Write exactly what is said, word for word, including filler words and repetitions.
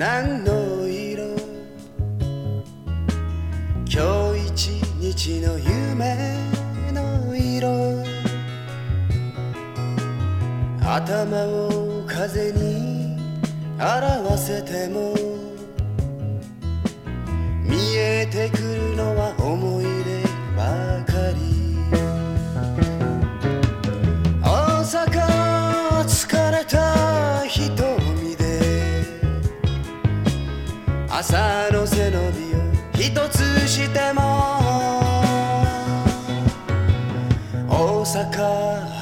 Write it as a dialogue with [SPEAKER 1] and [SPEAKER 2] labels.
[SPEAKER 1] 何の色、今日一日の夢の色、頭を風に表せても見えてくるのは思い出ばかり。大阪疲れた瞳で朝の背伸びを一つしても大阪